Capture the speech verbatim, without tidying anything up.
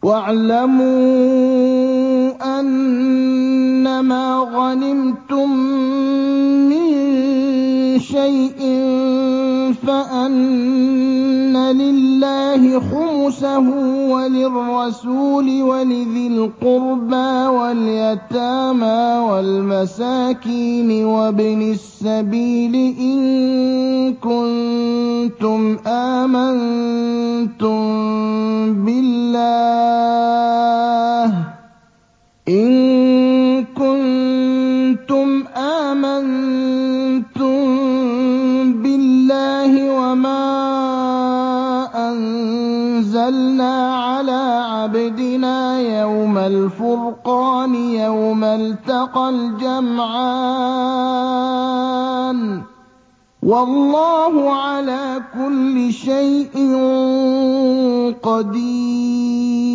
وَاعْلَمُوا أَنَّمَا غَنِمْتُم مِّن شَيْءٍ فَأَنَّ لِلَّهِ خُمُسَهُ وَلِلرَّسُولِ وَلِذِي الْقُرْبَىٰ وَالْيَتَامَىٰ وَالْمَسَاكِينِ وَابْنِ السَّبِيلِ إِن كُنتُمْ آمَنتُم بِاللَّهِ إِن كُنتُمْ آمَنتُم بِاللَّهِ وَمَا أَنزَلْنَا عَلَىٰ عَبْدِنَا يَوْمَ الْفُرْقَانِ يَوْمَ الْتَقَى الْجَمْعَانِ ۗ وَاللَّهُ عَلَىٰ كُلِّ شَيْءٍ قَدِيرٌ